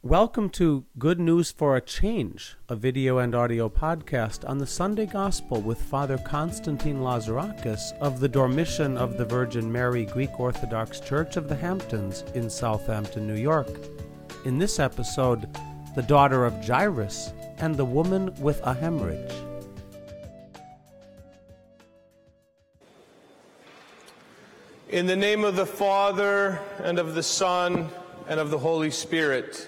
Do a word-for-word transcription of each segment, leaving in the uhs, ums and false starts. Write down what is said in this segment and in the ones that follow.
Welcome to Good News for a Change, a video and audio podcast on the Sunday Gospel with Father Constantine Lazarakis of the Dormition of the Virgin Mary Greek Orthodox Church of the Hamptons in Southampton, New York. In this episode, the daughter of Jairus and the woman with a hemorrhage. In the name of the Father, and of the Son, and of the Holy Spirit.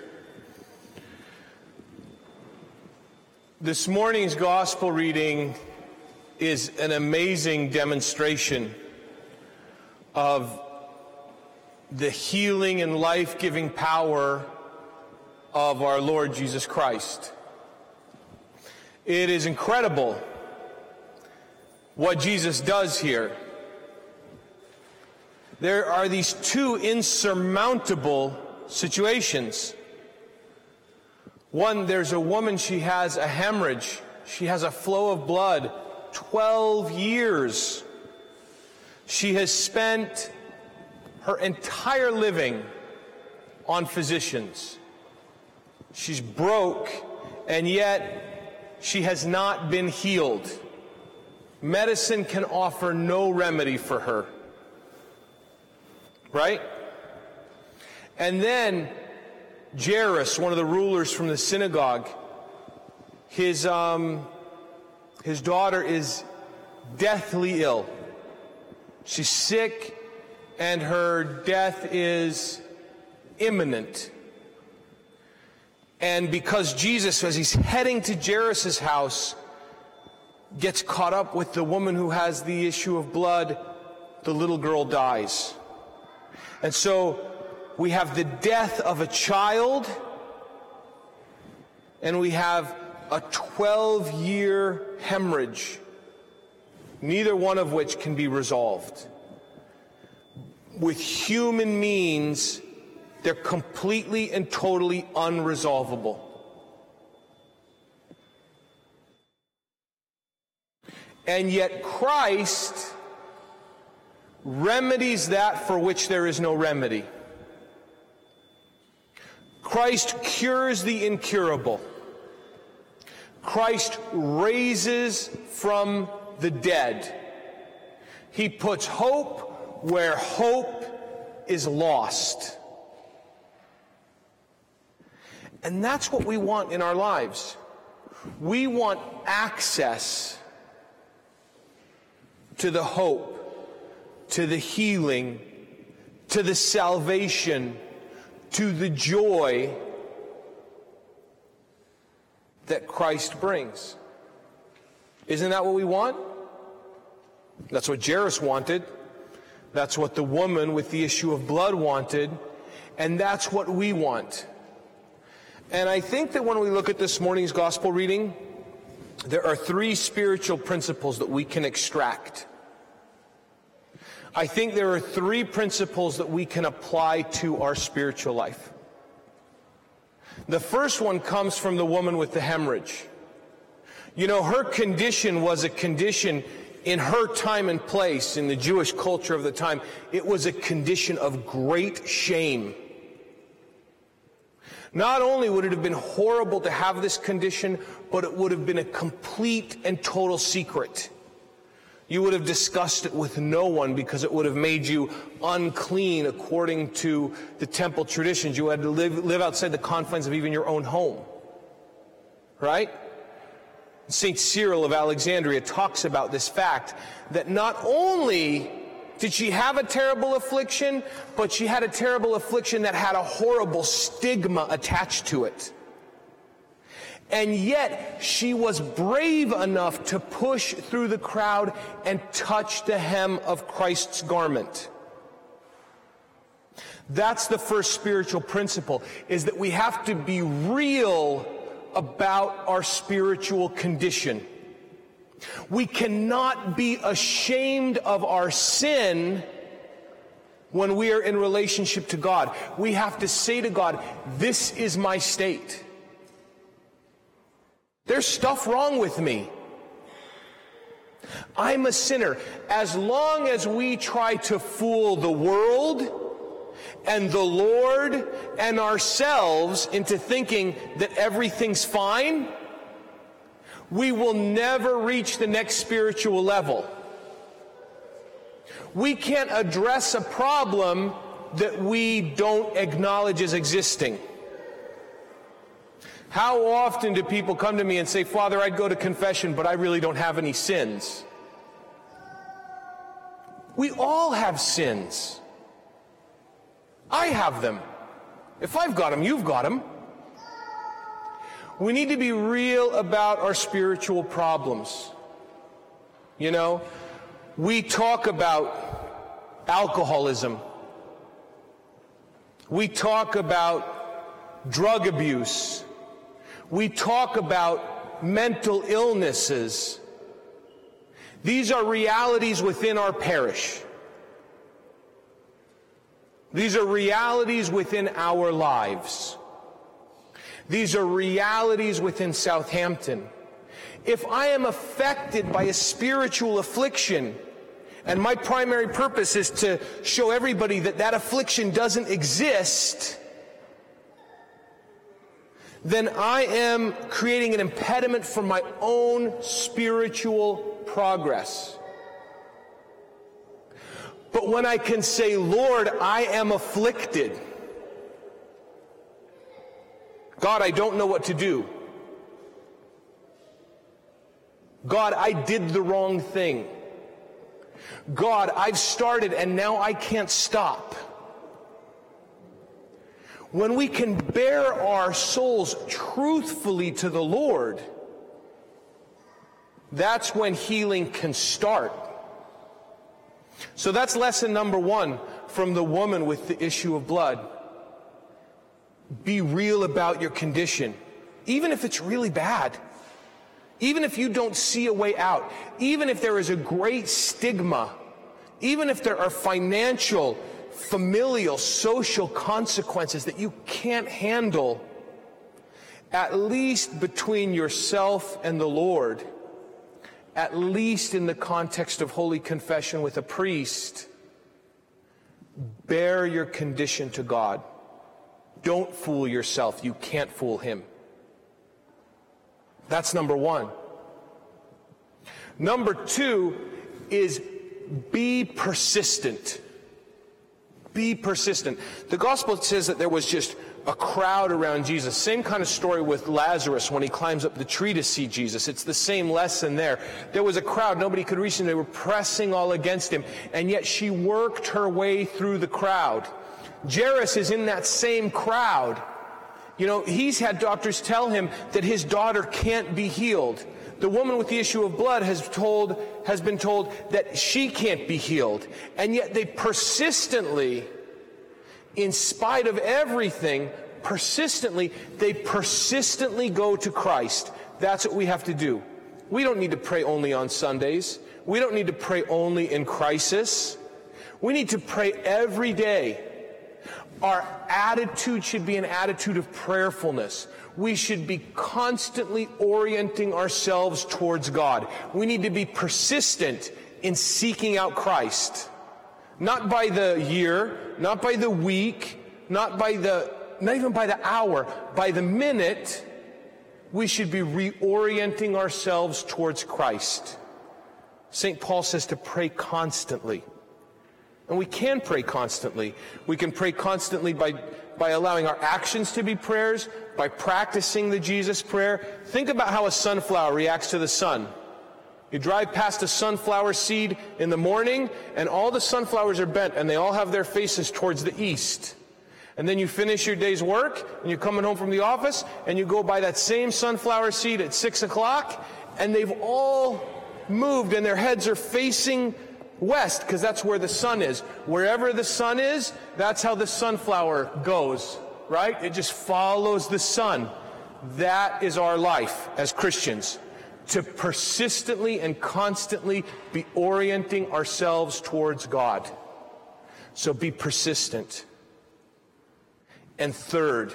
This morning's gospel reading is an amazing demonstration of the healing and life-giving power of our Lord Jesus Christ. It is incredible what Jesus does here. There are these two insurmountable situations. One, there's a woman, she has a hemorrhage. She has a flow of blood. Twelve years. She has spent her entire living on physicians. She's broke, and yet she has not been healed. Medicine can offer no remedy for her. Right? And then Jairus, one of the rulers from the synagogue, his um, his daughter is deathly ill. She's sick, and her death is imminent. And because Jesus, as he's heading to Jairus' house, gets caught up with the woman who has the issue of blood, the little girl dies. And so we have the death of a child, and we have a twelve-year hemorrhage, neither one of which can be resolved. With human means, they're completely and totally unresolvable. And yet Christ remedies that for which there is no remedy. Christ cures the incurable. Christ raises from the dead. He puts hope where hope is lost. And that's what we want in our lives. We want access to the hope, to the healing, to the salvation, to the joy that Christ brings. Isn't that what we want? That's what Jairus wanted. That's what the woman with the issue of blood wanted. And that's what we want. And I think that when we look at this morning's gospel reading, there are three spiritual principles that we can extract. I think there are three principles that we can apply to our spiritual life. The first one comes from the woman with the hemorrhage. You know, her condition was a condition in her time and place, in the Jewish culture of the time. It was a condition of great shame. Not only would it have been horrible to have this condition, but it would have been a complete and total secret. You would have discussed it with no one because it would have made you unclean according to the temple traditions. You had to live, live outside the confines of even your own home. Right? Saint Cyril of Alexandria talks about this fact that not only did she have a terrible affliction, but she had a terrible affliction that had a horrible stigma attached to it. And yet, she was brave enough to push through the crowd and touch the hem of Christ's garment. That's the first spiritual principle, is that we have to be real about our spiritual condition. We cannot be ashamed of our sin when we are in relationship to God. We have to say to God, this is my state. There's stuff wrong with me. I'm a sinner. As long as we try to fool the world and the Lord and ourselves into thinking that everything's fine, we will never reach the next spiritual level. We can't address a problem that we don't acknowledge as existing. How often do people come to me and say, Father, I'd go to confession, but I really don't have any sins? We all have sins. I have them. If I've got them, you've got them. We need to be real about our spiritual problems. You know, we talk about alcoholism. We talk about drug abuse. We talk about mental illnesses. These are realities within our parish. These are realities within our lives. These are realities within Southampton. If I am affected by a spiritual affliction, and my primary purpose is to show everybody that that affliction doesn't exist, then I am creating an impediment for my own spiritual progress. But when I can say, Lord, I am afflicted. God, I don't know what to do. God, I did the wrong thing. God, I've started and now I can't stop. When we can bare our souls truthfully to the Lord, that's when healing can start. So that's lesson number one from the woman with the issue of blood. Be real about your condition, even if it's really bad. Even if you don't see a way out, even if there is a great stigma, even if there are financial, familial, social consequences that you can't handle, at least between yourself and the Lord, at least in the context of holy confession with a priest, bear your condition to God. Don't fool yourself. You can't fool Him. That's number one. Number two is be persistent. Be persistent. The gospel says that there was just a crowd around Jesus. Same kind of story with Lazarus when he climbs up the tree to see Jesus. It's the same lesson there. There was a crowd. Nobody could reach him. They were pressing all against him. And yet she worked her way through the crowd. Jairus is in that same crowd. You know, he's had doctors tell him that his daughter can't be healed. The woman with the issue of blood has told, has been told that she can't be healed. And yet they persistently, in spite of everything, persistently, they persistently go to Christ. That's what we have to do. We don't need to pray only on Sundays. We don't need to pray only in crisis. We need to pray every day. Our attitude should be an attitude of prayerfulness. We should be constantly orienting ourselves towards God. We need to be persistent in seeking out Christ. Not by the year, not by the week, not by the, not even by the hour, by the minute, we should be reorienting ourselves towards Christ. Saint Paul says to pray constantly. And we can pray constantly. We can pray constantly by, by allowing our actions to be prayers, by practicing the Jesus prayer. Think about how a sunflower reacts to the sun. You drive past a sunflower seed in the morning, and all the sunflowers are bent, and they all have their faces towards the east. And then you finish your day's work, and you're coming home from the office, and you go by that same sunflower seed at six o'clock, and they've all moved, and their heads are facing west, because that's where the sun is. Wherever the sun is, that's how the sunflower goes, right? It just follows the sun. That is our life as Christians, to persistently and constantly be orienting ourselves towards God. So be persistent. And third,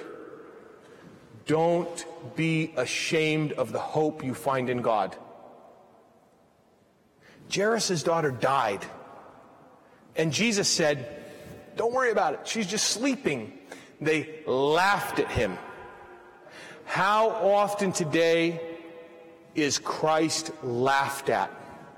don't be ashamed of the hope you find in God. Jairus' daughter died. And Jesus said, Don't worry about it. She's just sleeping. They laughed at him. How often today is Christ laughed at?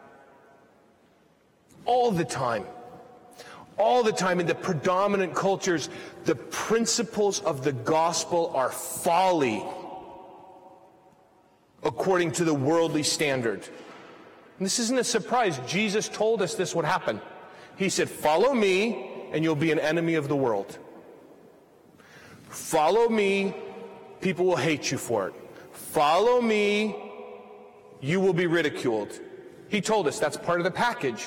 All the time. All the time. In the predominant cultures, the principles of the gospel are folly according to the worldly standard. And this isn't a surprise. Jesus told us this would happen. He said, follow me and you'll be an enemy of the world. Follow me, people will hate you for it. Follow me, you will be ridiculed. He told us that's part of the package.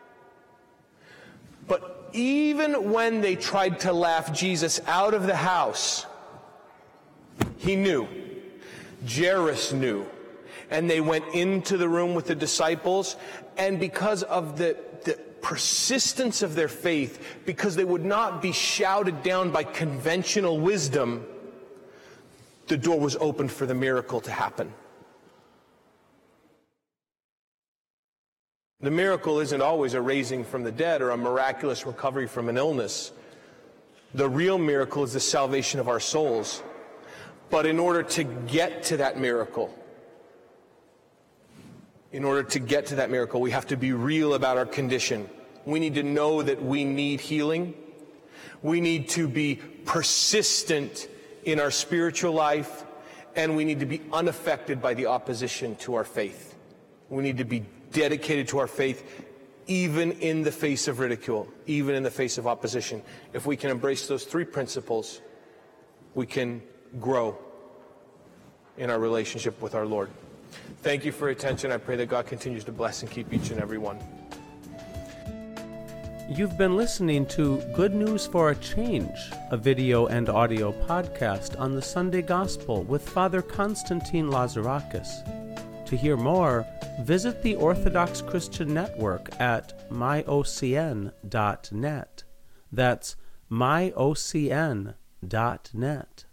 But even when they tried to laugh Jesus out of the house, he knew. Jairus knew. And they went into the room with the disciples, and because of the, the persistence of their faith, because they would not be shouted down by conventional wisdom, the door was opened for the miracle to happen. The miracle isn't always a raising from the dead or a miraculous recovery from an illness. The real miracle is the salvation of our souls. But in order to get to that miracle, in order to get to that miracle, we have to be real about our condition. We need to know that we need healing. We need to be persistent in our spiritual life, and we need to be unaffected by the opposition to our faith. We need to be dedicated to our faith, even in the face of ridicule, even in the face of opposition. If we can embrace those three principles, we can grow in our relationship with our Lord. Thank you for your attention. I pray that God continues to bless and keep each and every one. You've been listening to Good News for a Change, a video and audio podcast on the Sunday Gospel with Father Constantine Lazarakis. To hear more, visit the Orthodox Christian Network at my o c n dot net. That's my o c n dot net.